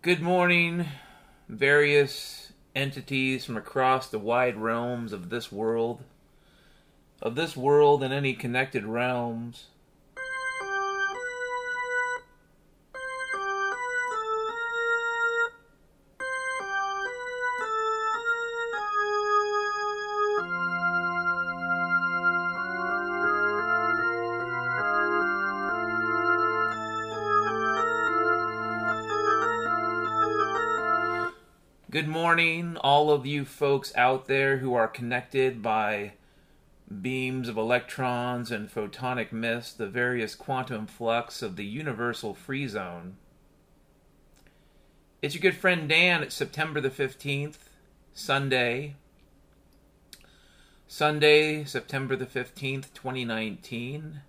Good morning, various entities from across the wide realms of this world and any connected realms. Good morning, all of you folks out there who are connected by beams of electrons and photonic mist, the various quantum flux of the universal free zone. It's your good friend Dan. It's September the 15th, Sunday, September the 15th, 2019.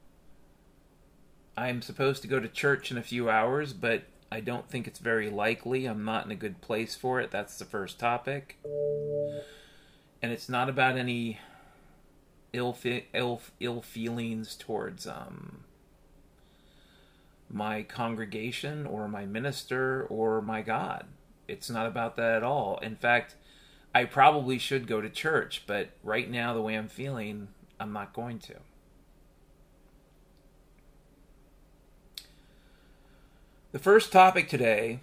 I'm supposed to go to church in a few hours, but I don't think it's very likely. I'm not in a good place for it. That's the first topic. And it's not about any ill feelings towards my congregation or my minister or my God. It's not about that at all. In fact, I probably should go to church, but right now, the way I'm feeling, I'm not going to. The first topic today,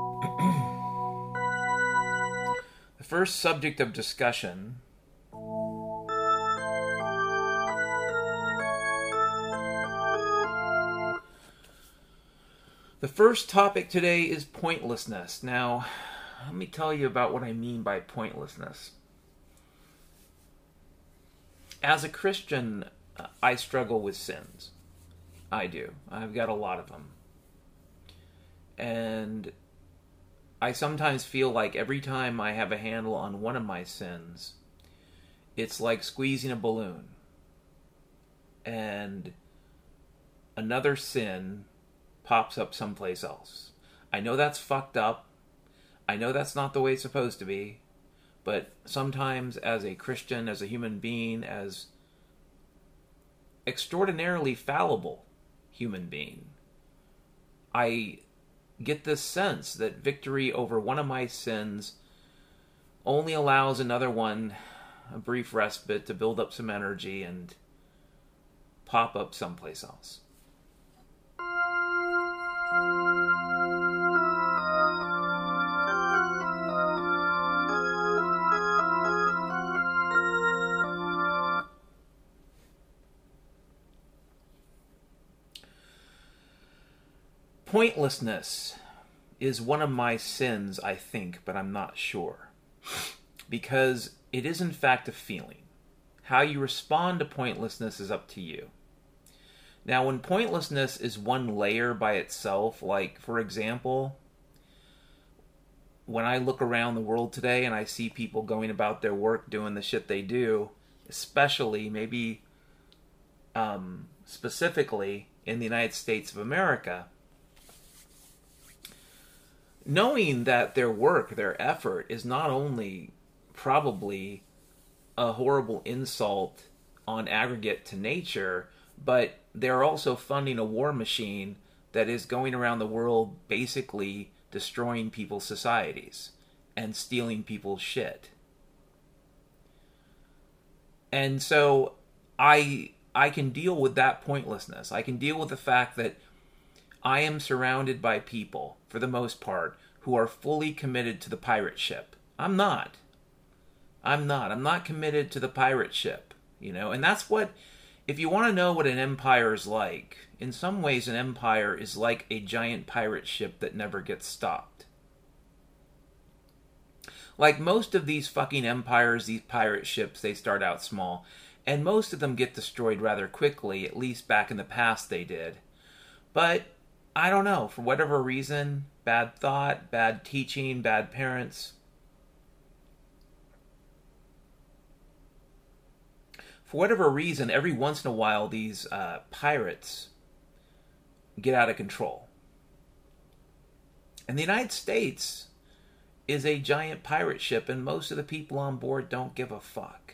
the first subject of discussion, the first topic today is pointlessness. Now, let me tell you about what I mean by pointlessness. As a Christian, I struggle with sins. I do. I've got a lot of them. And I sometimes feel like every time I have a handle on one of my sins, it's like squeezing a balloon. And another sin pops up someplace else. I know that's fucked up. I know that's not the way it's supposed to be. But sometimes as a Christian, as a human being, as extraordinarily fallible human being, I get this sense that victory over one of my sins only allows another one a brief respite to build up some energy and pop up someplace else. Pointlessness is one of my sins, I think, but I'm not sure. Because it is in fact a feeling. How you respond to pointlessness is up to you. Now, when pointlessness is one layer by itself, like, for example, when I look around the world today and I see people going about their work doing the shit they do, especially, maybe specifically in the United States of America, knowing that their work, their effort, is not only probably a horrible insult on aggregate to nature, but they're also funding a war machine that is going around the world basically destroying people's societies and stealing people's shit. And so I can deal with that pointlessness. I can deal with the fact that I am surrounded by people, for the most part, who are fully committed to the pirate ship. I'm not. I'm not committed to the pirate ship, you know? And that's what, if you want to know what an empire is like, in some ways an empire is like a giant pirate ship that never gets stopped. Like most of these fucking empires, these pirate ships, they start out small. And most of them get destroyed rather quickly, at least back in the past they did. But I don't know, for whatever reason, bad thought, bad teaching, bad parents. For whatever reason, every once in a while, these pirates get out of control. And the United States is a giant pirate ship, and most of the people on board don't give a fuck.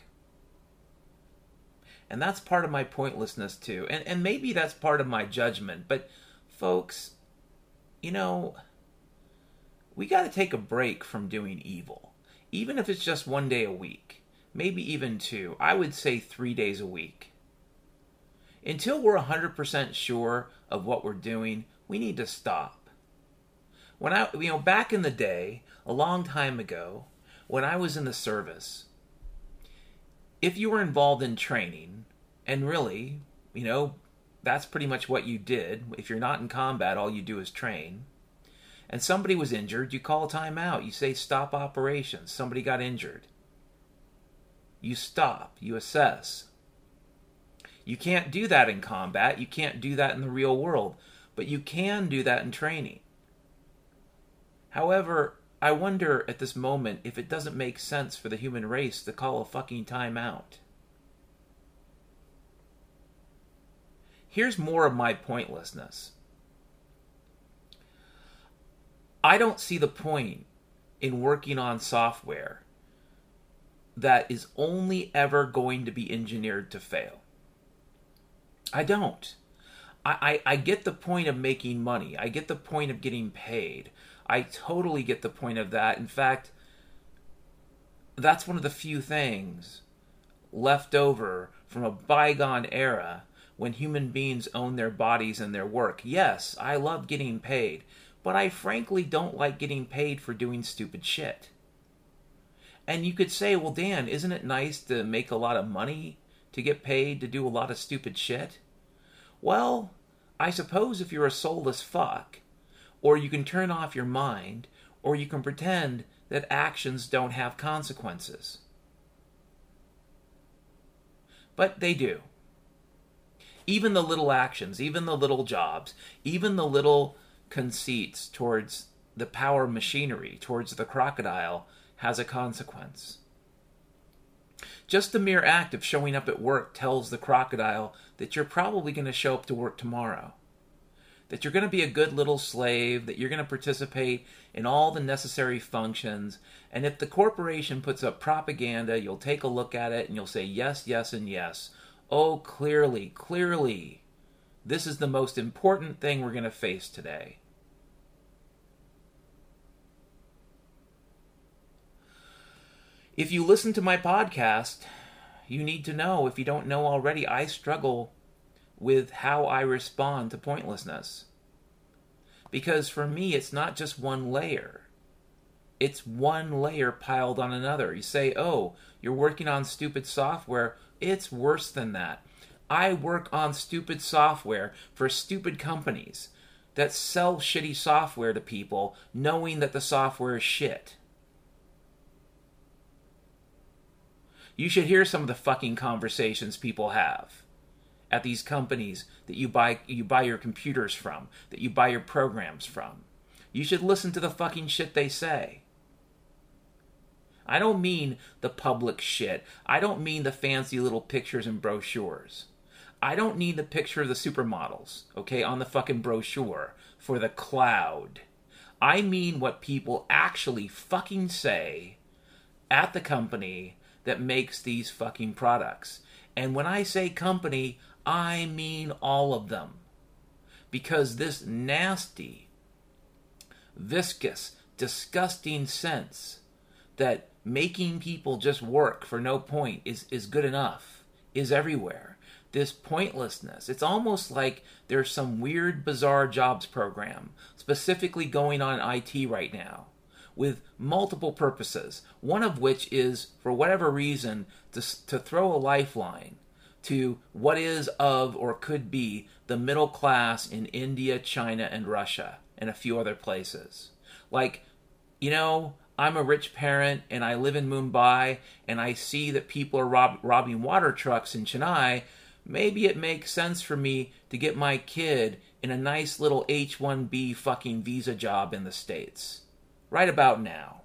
And that's part of my pointlessness, too. And maybe that's part of my judgment, but folks, you know, we got to take a break from doing evil. Even if it's just 1 day a week. Maybe even 2. I would say 3 days a week. Until we're 100% sure of what we're doing, we need to stop. Back in the day, a long time ago, when I was in the service, if you were involved in training, and really, that's pretty much what you did. If you're not in combat, all you do is train. And somebody was injured, you call a timeout. You say stop operations. Somebody got injured. You stop. You assess. You can't do that in combat. You can't do that in the real world. But you can do that in training. However, I wonder at this moment if it doesn't make sense for the human race to call a fucking timeout. Here's more of my pointlessness. I don't see the point in working on software that is only ever going to be engineered to fail. I don't. I get the point of making money. I get the point of getting paid. I totally get the point of that. In fact, that's one of the few things left over from a bygone era when human beings own their bodies and their work. Yes, I love getting paid, but I frankly don't like getting paid for doing stupid shit. And you could say, well, Dan, isn't it nice to make a lot of money to get paid to do a lot of stupid shit? Well, I suppose if you're a soulless fuck, or you can turn off your mind, or you can pretend that actions don't have consequences. But they do. Even the little actions, even the little jobs, even the little conceits towards the power machinery, towards the crocodile, has a consequence. Just the mere act of showing up at work tells the crocodile that you're probably going to show up to work tomorrow. That you're going to be a good little slave, that you're going to participate in all the necessary functions, and if the corporation puts up propaganda, you'll take a look at it and you'll say yes, yes, and yes. Oh, clearly, this is the most important thing we're going to face today. If you listen to my podcast, you need to know, if you don't know already, I struggle with how I respond to pointlessness. Because for me, it's not just one layer. It's one layer piled on another. You say, oh, you're working on stupid software. It's worse than that. I work on stupid software for stupid companies that sell shitty software to people knowing that the software is shit. You should hear some of the fucking conversations people have at these companies that you buy your computers from, that you buy your programs from. You should listen to the fucking shit they say. I don't mean the public shit. I don't mean the fancy little pictures and brochures. I don't need the picture of the supermodels, okay, on the fucking brochure for the cloud. I mean what people actually fucking say at the company that makes these fucking products. And when I say company, I mean all of them. Because this nasty, viscous, disgusting sense that making people just work for no point is good enough is everywhere. This pointlessness. It's almost like there's some weird, bizarre jobs program specifically going on in IT right now, with multiple purposes, one of which is, for whatever reason, to throw a lifeline to what is of or could be the middle class in India, China, and Russia, and a few other places. Like, I'm a rich parent, and I live in Mumbai, and I see that people are robbing water trucks in Chennai. Maybe it makes sense for me to get my kid in a nice little H-1B fucking visa job in the States. Right about now.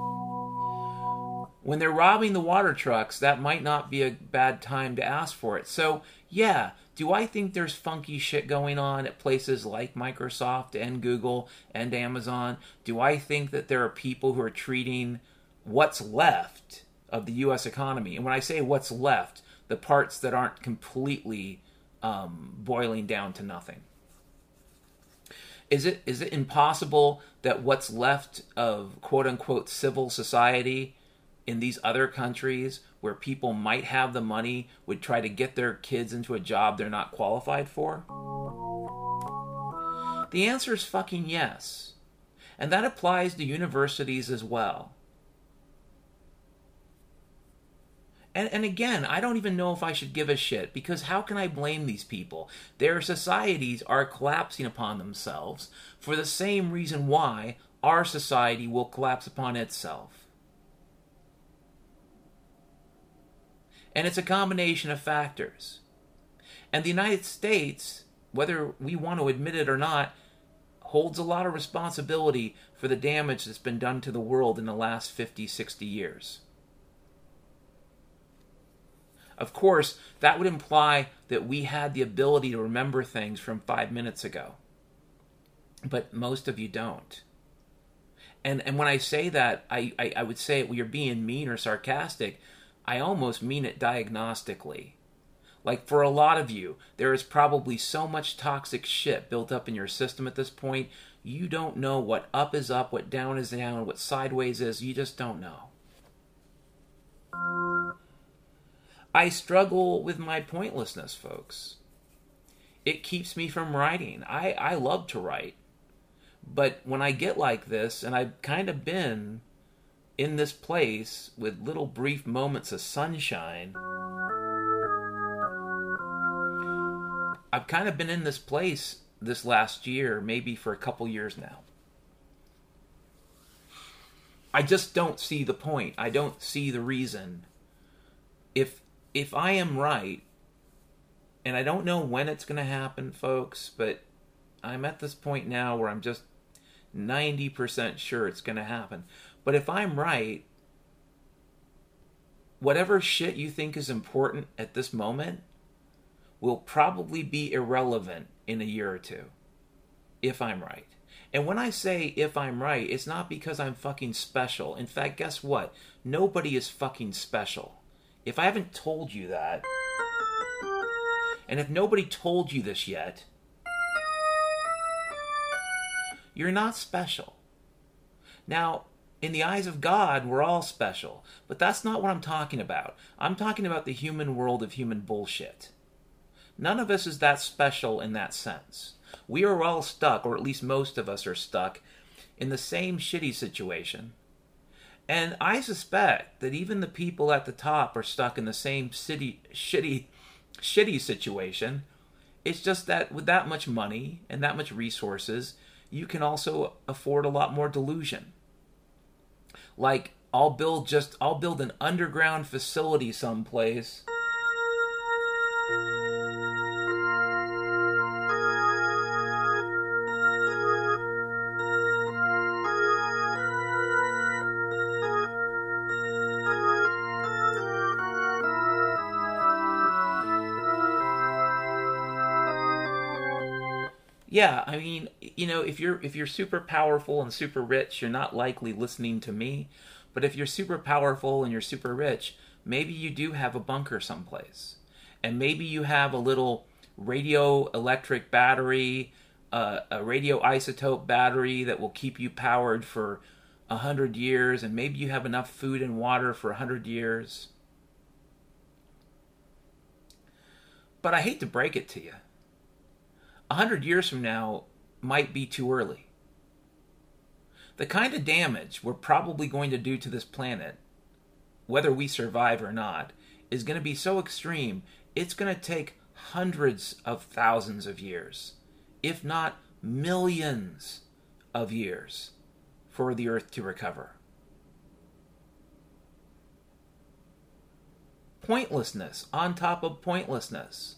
When they're robbing the water trucks, that might not be a bad time to ask for it. So, yeah, do I think there's funky shit going on at places like Microsoft and Google and Amazon? Do I think that there are people who are treating what's left of the U.S. economy? And when I say what's left, the parts that aren't completely boiling down to nothing. Is it impossible that what's left of quote unquote civil society in these other countries where people might have the money would try to get their kids into a job they're not qualified for? The answer is fucking yes. And that applies to universities as well. And again, I don't even know if I should give a shit, because how can I blame these people? Their societies are collapsing upon themselves for the same reason why our society will collapse upon itself. And it's a combination of factors. And the United States, whether we want to admit it or not, holds a lot of responsibility for the damage that's been done to the world in the last 50, 60 years. Of course, that would imply that we had the ability to remember things from 5 minutes ago. But most of you don't. And when I say that, I would say you're being mean or sarcastic. I almost mean it diagnostically. Like, for a lot of you, there is probably so much toxic shit built up in your system at this point, you don't know what up is up, what down is down, what sideways is. You just don't know. I struggle with my pointlessness, folks. It keeps me from writing. I love to write. But when I get like this, and I've kind of been in this place with little brief moments of sunshine, I've kind of been in this place this last year, maybe for a couple years now. I just don't see the point. I don't see the reason. If I am right, and I don't know when it's going to happen, folks, but I'm at this point now where I'm just 90% sure it's going to happen. But if I'm right, whatever shit you think is important at this moment will probably be irrelevant in a year or two, if I'm right. And when I say if I'm right, it's not because I'm fucking special. In fact, guess what? Nobody is fucking special. If I haven't told you that, and if nobody told you this yet, you're not special. Now, in the eyes of God, we're all special, but that's not what I'm talking about. I'm talking about the human world of human bullshit. None of us is that special in that sense. We are all stuck, or at least most of us are stuck, in the same shitty situation. And I suspect that even the people at the top are stuck in the same shitty situation. It's just that with that much money and that much resources, you can also afford a lot more delusion. Like, I'll build an underground facility someplace. Yeah, I mean, if you're super powerful and super rich, you're not likely listening to me. But if you're super powerful and you're super rich, maybe you do have a bunker someplace. And maybe you have a little radioelectric battery, a radioisotope battery that will keep you powered for 100 years, and maybe you have enough food and water for 100 years. But I hate to break it to you. 100 years from now might be too early. The kind of damage we're probably going to do to this planet, whether we survive or not, is going to be so extreme, it's going to take hundreds of thousands of years, if not millions of years, for the Earth to recover. Pointlessness on top of pointlessness.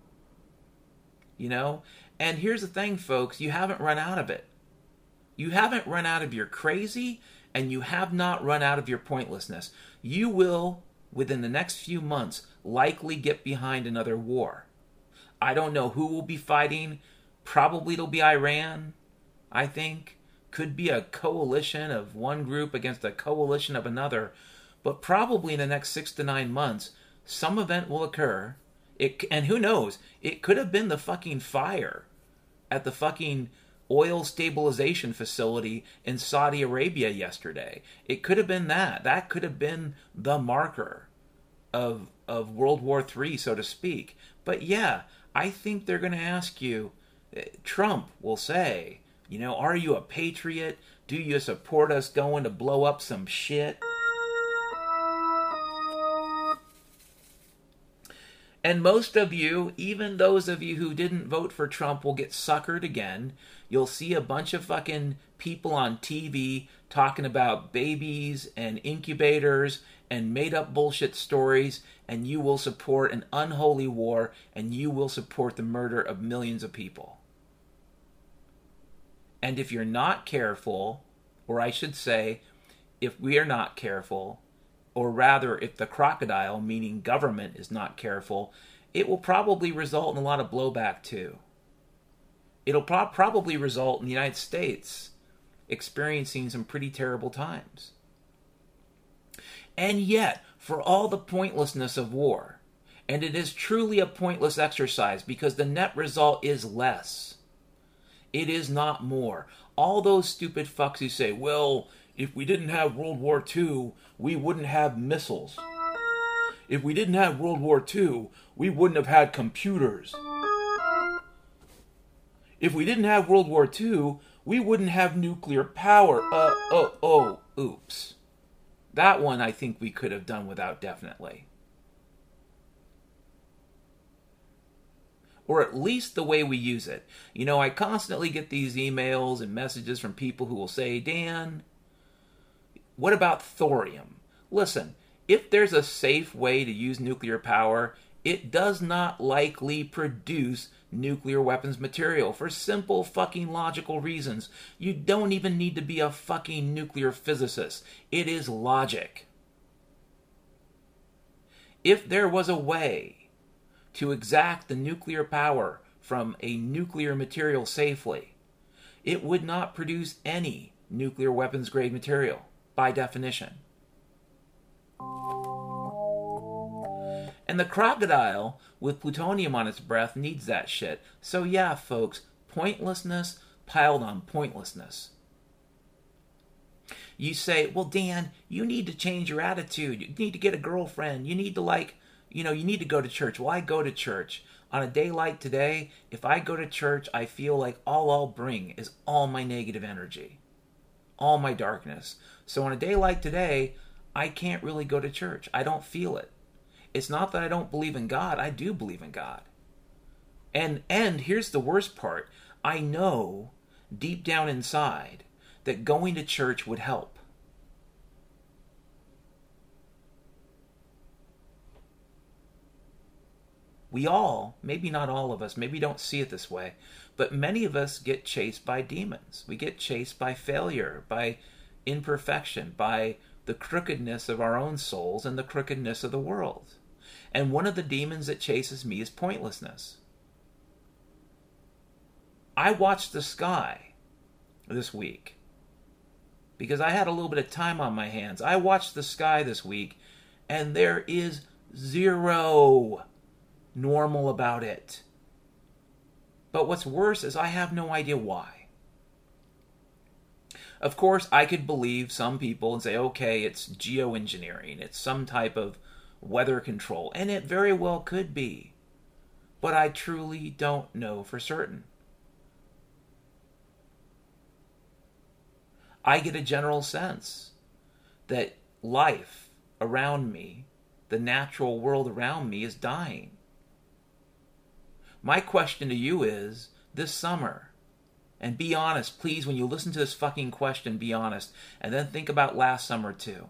And here's the thing, folks, you haven't run out of it. You haven't run out of your crazy, and you have not run out of your pointlessness. You will, within the next few months, likely get behind another war. I don't know who will be fighting. Probably it'll be Iran, I think. Could be a coalition of one group against a coalition of another. But probably in the next 6 to 9 months, some event will occur. And who knows? It could have been the fucking fire at the fucking oil stabilization facility in Saudi Arabia yesterday. It could have been that. That could have been the marker of World War III, so to speak. But yeah, I think they're going to ask you, Trump will say, are you a patriot? Do you support us going to blow up some shit? And most of you, even those of you who didn't vote for Trump, will get suckered again. You'll see a bunch of fucking people on TV talking about babies and incubators and made-up bullshit stories, and you will support an unholy war, and you will support the murder of millions of people. And if you're not careful, or I should say, if we are not careful, or rather, if the crocodile, meaning government, is not careful, it will probably result in a lot of blowback too. It'll probably result in the United States experiencing some pretty terrible times. And yet, for all the pointlessness of war, and it is truly a pointless exercise because the net result is less. It is not more. All those stupid fucks who say, well, if we didn't have World War II, we wouldn't have missiles. If we didn't have World War II, we wouldn't have had computers. If we didn't have World War II, we wouldn't have nuclear power. Oops. That one I think we could have done without, definitely. Or at least the way we use it. I constantly get these emails and messages from people who will say, Dan, what about thorium? Listen, if there's a safe way to use nuclear power, it does not likely produce nuclear weapons material for simple fucking logical reasons. You don't even need to be a fucking nuclear physicist. It is logic. If there was a way to exact the nuclear power from a nuclear material safely, it would not produce any nuclear weapons grade material, by definition. And the crocodile with plutonium on its breath needs that shit. So yeah, folks, pointlessness piled on pointlessness. You say, well, Dan, you need to change your attitude. You need to get a girlfriend. You need to you need to go to church. Well, I go to church. On a day like today, if I go to church, I feel like all I'll bring is all my negative energy, all my darkness. So on a day like today, I can't really go to church. I don't feel it. It's not that I don't believe in God. I do believe in God. And here's the worst part. I know deep down inside that going to church would help. We all, maybe not all of us, maybe don't see it this way, but many of us get chased by demons. We get chased by failure, by imperfection, by the crookedness of our own souls and the crookedness of the world. And one of the demons that chases me is pointlessness. I watched the sky this week because I had a little bit of time on my hands. I watched the sky this week, and there is zero normal about it. But what's worse is I have no idea why. Of course, I could believe some people and say, okay, it's geoengineering. It's some type of weather control. And it very well could be. But I truly don't know for certain. I get a general sense that life around me, the natural world around me, is dying. My question to you is, this summer, and be honest, please, when you listen to this fucking question, be honest, and then think about last summer too.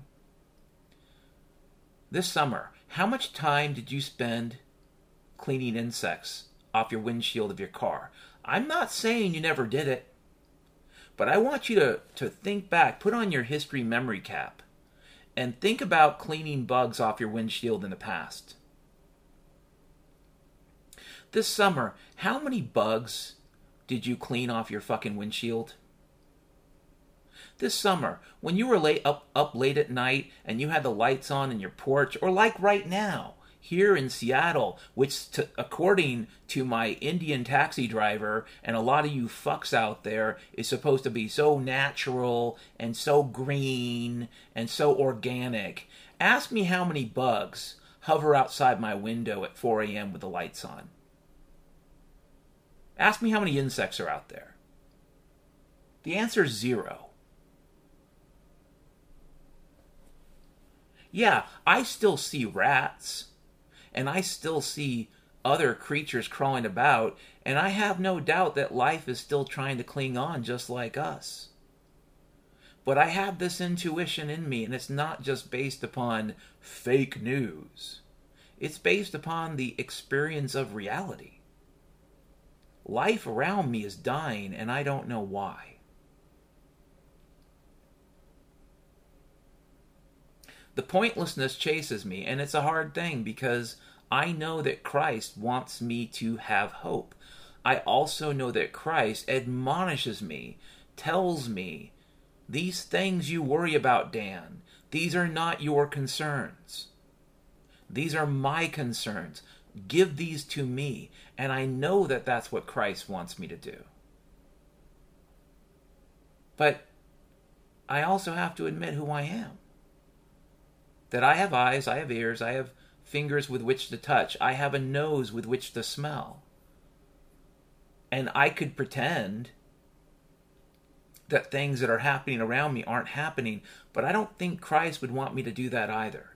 This summer, how much time did you spend cleaning insects off your windshield of your car? I'm not saying you never did it, but I want you to think back, put on your history memory cap, and think about cleaning bugs off your windshield in the past. This summer, how many bugs did you clean off your fucking windshield? This summer, when you were up late at night and you had the lights on in your porch, or like right now, here in Seattle, which according to my Indian taxi driver and a lot of you fucks out there, is supposed to be so natural and so green and so organic. Ask me how many bugs hover outside my window at 4 a.m. with the lights on. Ask me how many insects are out there. The answer is 0. Yeah, I still see rats, and I still see other creatures crawling about, and I have no doubt that life is still trying to cling on just like us. But I have this intuition in me, and it's not just based upon fake news. It's based upon the experience of reality. Life around me is dying, and I don't know why. The pointlessness chases me, and it's a hard thing because I know that Christ wants me to have hope. I also know that Christ admonishes me, tells me, these things you worry about, Dan, these are not your concerns. These are my concerns. Give these to me. And I know that that's what Christ wants me to do. But I also have to admit who I am. That I have eyes, I have ears, I have fingers with which to touch, I have a nose with which to smell. And I could pretend that things that are happening around me aren't happening, but I don't think Christ would want me to do that either.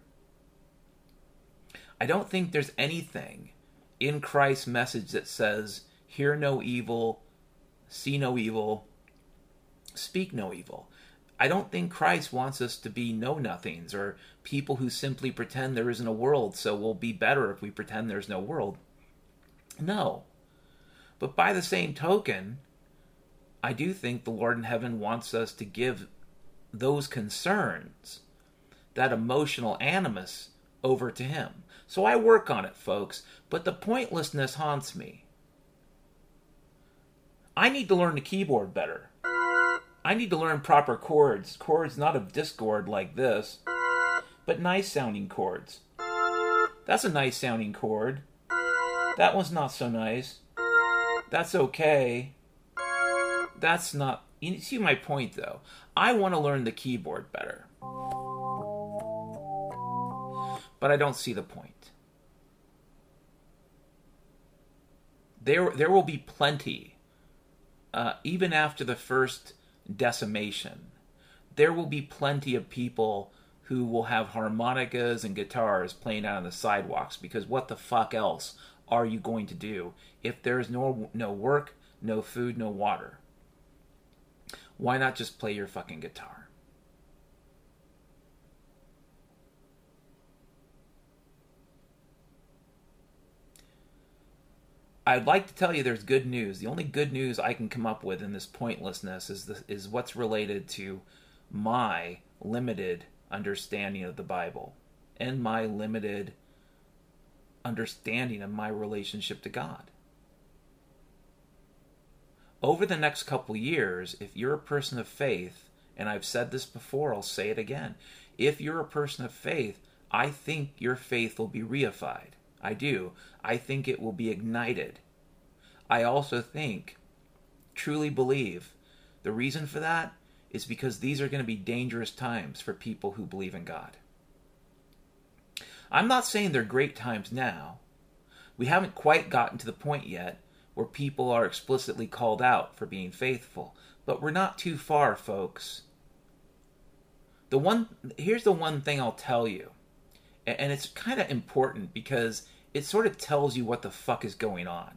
I don't think there's anything in Christ's message that says, hear no evil, see no evil, speak no evil. I don't think Christ wants us to be know-nothings or people who simply pretend there isn't a world, so we'll be better if we pretend there's no world. No. But by the same token, I do think the Lord in heaven wants us to give those concerns, that emotional animus, over to Him. So I work on it, folks, but the pointlessness haunts me. I need to learn the keyboard better. I need to learn proper chords. Chords not of discord like this, but nice sounding chords. That's a nice sounding chord. That one's not so nice. That's okay. That's not... You see my point, though. I want to learn the keyboard better. But I don't see the point. There will be plenty, even after the first decimation, there will be plenty of people who will have harmonicas and guitars playing out on the sidewalks, because what the fuck else are you going to do if there's no work, no food, no water? Why not just play your fucking guitar? I'd like to tell you there's good news. The only good news I can come up with in this pointlessness is what's related to my limited understanding of the Bible and my limited understanding of my relationship to God. Over the next couple years, if you're a person of faith, and I've said this before, I'll say it again, if you're a person of faith, I think your faith will be reified. I do. I think it will be ignited. I also think, truly believe, the reason for that is because these are going to be dangerous times for people who believe in God. I'm not saying they're great times now. We haven't quite gotten to the point yet where people are explicitly called out for being faithful, but we're not too far, folks. Here's the one thing I'll tell you. And it's kind of important because it sort of tells you what the fuck is going on.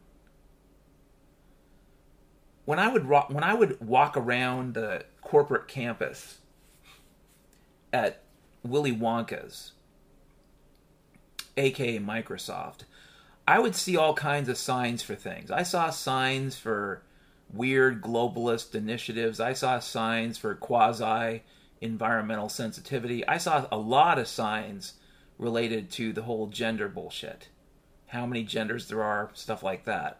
When I would walk around the corporate campus at Willy Wonka's, aka Microsoft, I would see all kinds of signs for things. I saw signs for weird globalist initiatives. I saw signs for quasi-environmental sensitivity. I saw a lot of signs related to the whole gender bullshit. How many genders there are, stuff like that.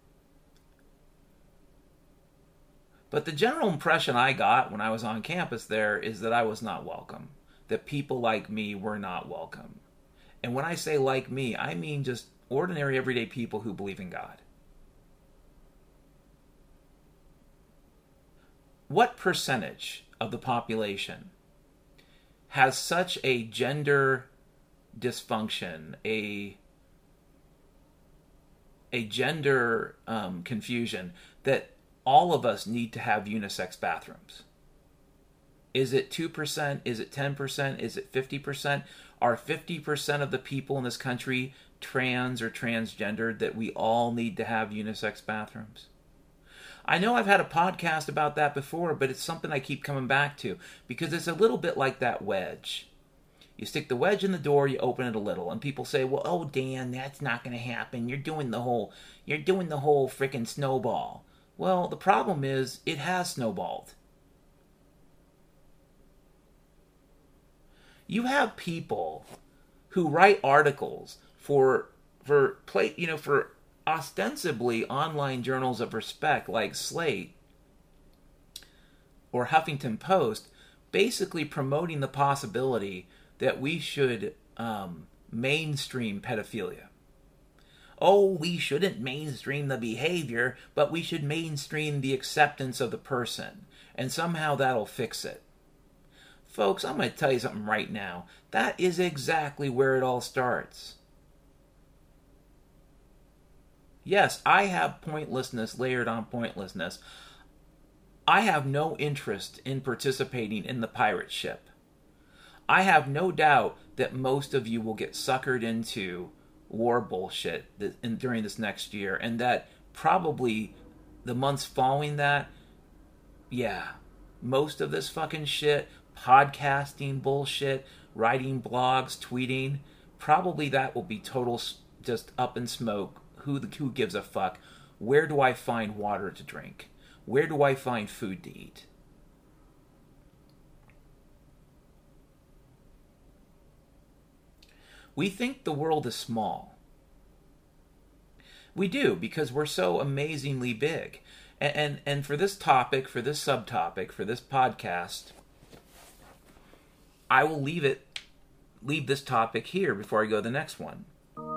But the general impression I got when I was on campus there is that I was not welcome. That people like me were not welcome. And when I say like me, I mean just ordinary, everyday people who believe in God. What percentage of the population has such a gender dysfunction, a gender confusion that all of us need to have unisex bathrooms? Is it 2%? Is it 10%? Is it 50%? Are 50% of the people in this country trans or transgendered that we all need to have unisex bathrooms? I know I've had a podcast about that before, but it's something I keep coming back to because it's a little bit like that wedge. You stick the wedge in the door, you open it a little, and people say, "Well, oh Dan, that's not going to happen. You're doing the whole freaking snowball." Well, the problem is it has snowballed. You have people who write articles for ostensibly online journals of respect like Slate or Huffington Post, basically promoting the possibility that we should mainstream pedophilia. Oh, we shouldn't mainstream the behavior, but we should mainstream the acceptance of the person, and somehow that'll fix it. Folks, I'm going to tell you something right now. That is exactly where it all starts. Yes, I have pointlessness layered on pointlessness. I have no interest in participating in the pirate ship. I have no doubt that most of you will get suckered into war bullshit during this next year, and that probably the months following that, yeah, most of this fucking shit, podcasting bullshit, writing blogs, tweeting, probably that will be total just up in smoke. Who gives a fuck? Where do I find water to drink? Where do I find food to eat? We think the world is small. We do, because we're so amazingly big. And for this topic, for this subtopic, for this podcast, I will leave this topic here before I go to the next one.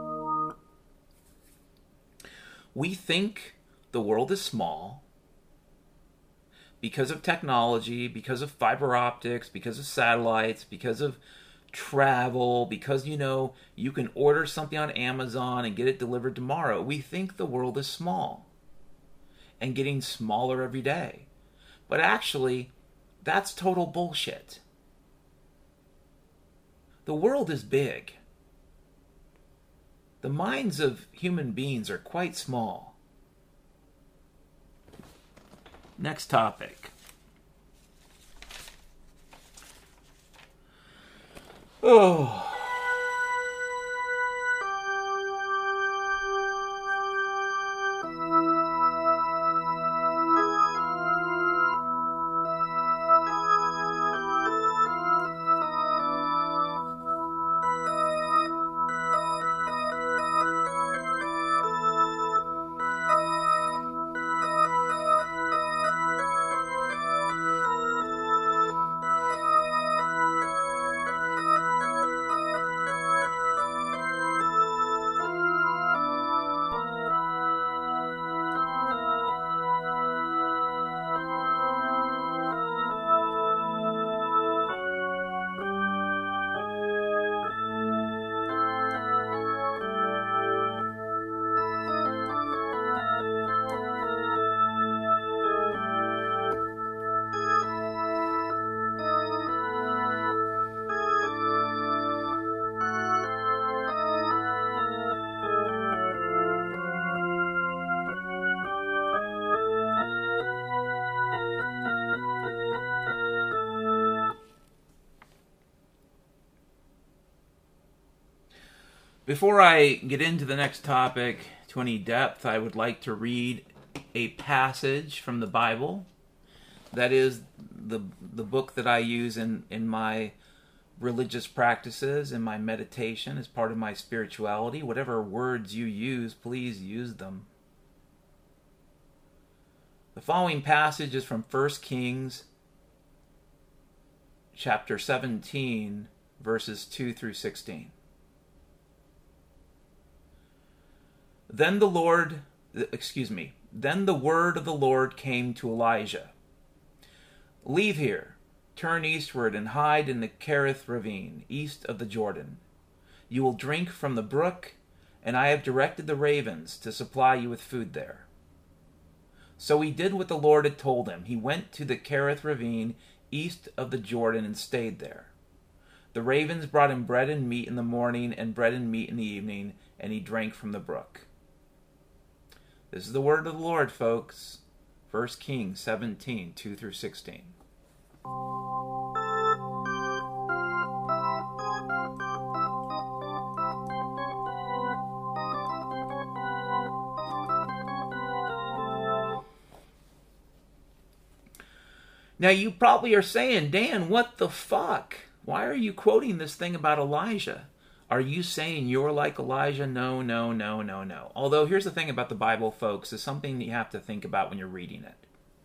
We think the world is small because of technology, because of fiber optics, because of satellites, because of travel, because, you can order something on Amazon and get it delivered tomorrow. We think the world is small and getting smaller every day. But actually, that's total bullshit. The world is big. The minds of human beings are quite small. Next topic. Oh. Before I get into the next topic to any depth, I would like to read a passage from the Bible. That is the book that I use in my religious practices, in my meditation, as part of my spirituality. Whatever words you use, please use them. The following passage is from 1 Kings chapter 17, verses 2 through 16. Then the Lord, excuse me, then the word of the Lord came to Elijah. Leave here, turn eastward and hide in the Kerith ravine, east of the Jordan. You will drink from the brook, and I have directed the ravens to supply you with food there. So he did what the Lord had told him. He went to the Kerith ravine, east of the Jordan, and stayed there. The ravens brought him bread and meat in the morning and bread and meat in the evening, and he drank from the brook. This is the word of the Lord, folks. 1 Kings 17, 2 through 16. Now you probably are saying, Dan, what the fuck? Why are you quoting this thing about Elijah? Are you saying you're like Elijah? No, no, no, no, no. Although here's the thing about the Bible, folks, is something you have to think about when you're reading it.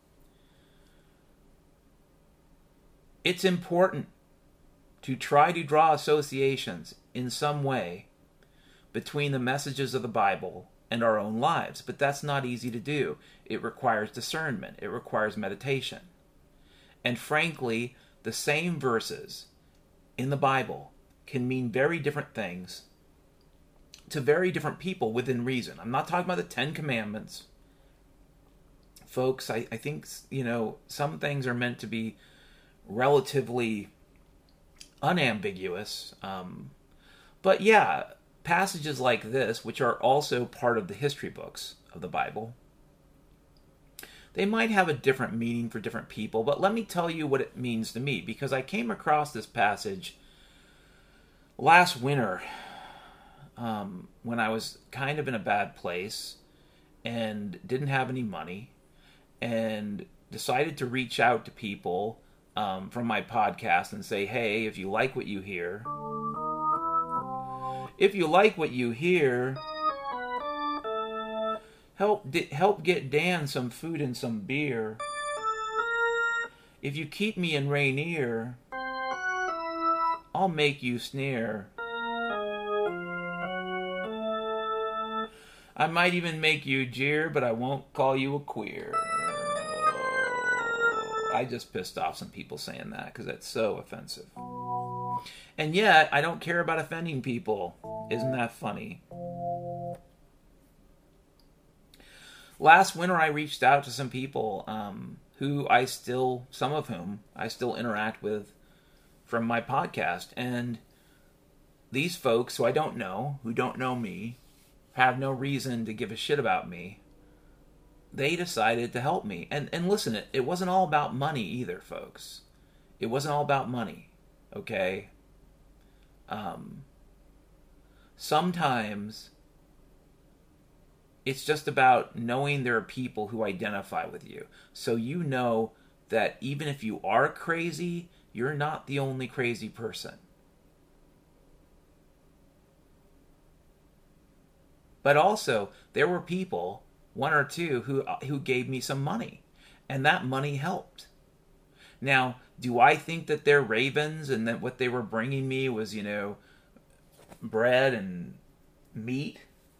It's important to try to draw associations in some way between the messages of the Bible and our own lives, but that's not easy to do. It requires discernment. It requires meditation. And frankly, the same verses in the Bible can mean very different things to very different people within reason. I'm not talking about the Ten Commandments. Folks, I think, some things are meant to be relatively unambiguous. But yeah, passages like this, which are also part of the history books of the Bible, they might have a different meaning for different people, but let me tell you what it means to me, because I came across this passage last winter when I was kind of in a bad place and didn't have any money and decided to reach out to people from my podcast and say, hey, if you like what you hear, help get Dan some food and some beer. If you keep me in Rainier, I'll make you sneer. I might even make you jeer, but I won't call you a queer. I just pissed off some people saying that because that's so offensive. And yet, I don't care about offending people. Isn't that funny? Last winter, I reached out to some people some of whom I still interact with from my podcast. And these folks who I don't know, who don't know me, have no reason to give a shit about me, they decided to help me. And listen, it wasn't all about money either, folks. It wasn't all about money, okay? Sometimes it's just about knowing there are people who identify with you. So you know that even if you are crazy, you're not the only crazy person. But also, there were people, one or two, who gave me some money. And that money helped. Now, do I think that they're ravens and that what they were bringing me was, bread and meat?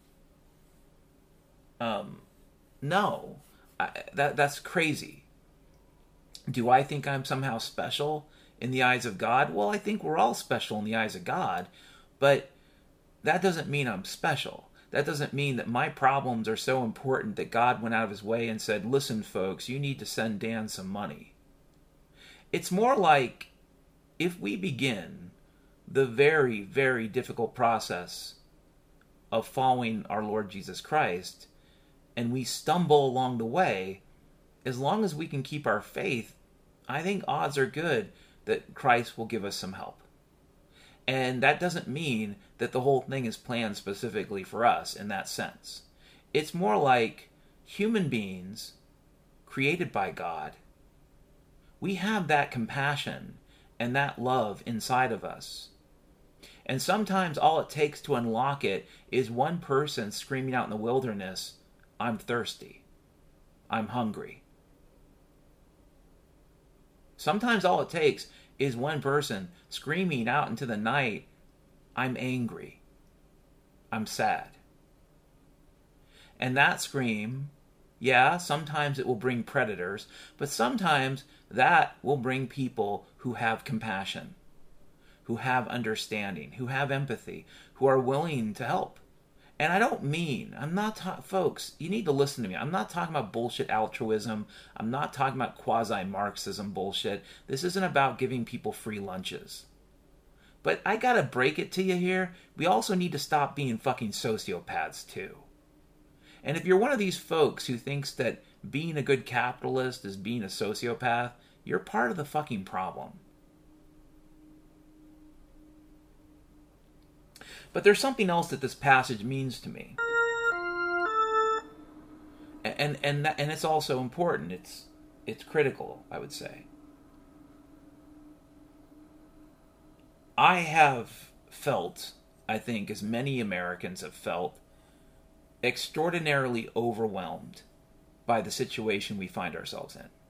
No. That's crazy. Do I think I'm somehow special in the eyes of God? Well, I think we're all special in the eyes of God. But that doesn't mean I'm special. That doesn't mean that my problems are so important that God went out of his way and said, listen, folks, you need to send Dan some money. It's more like if we begin the very, very difficult process of following our Lord Jesus Christ, and we stumble along the way, as long as we can keep our faith, I think odds are good that Christ will give us some help. And that doesn't mean that the whole thing is planned specifically for us in that sense. It's more like human beings created by God. We have that compassion and that love inside of us. And sometimes all it takes to unlock it is one person screaming out in the wilderness, I'm thirsty. I'm hungry. Sometimes all it takes is one person screaming out into the night, I'm angry. I'm sad. And that scream, yeah, sometimes it will bring predators, but sometimes that will bring people who have compassion, who have understanding, who have empathy, who are willing to help. And I don't mean, folks, you need to listen to me. I'm not talking about bullshit altruism. I'm not talking about quasi-Marxism bullshit. This isn't about giving people free lunches. But I gotta break it to you here. We also need to stop being fucking sociopaths too. And if you're one of these folks who thinks that being a good capitalist is being a sociopath, you're part of the fucking problem. But there's something else that this passage means to me. And it's also important. It's critical, I would say. I have felt, I think, as many Americans have felt, extraordinarily overwhelmed by the situation we find ourselves in.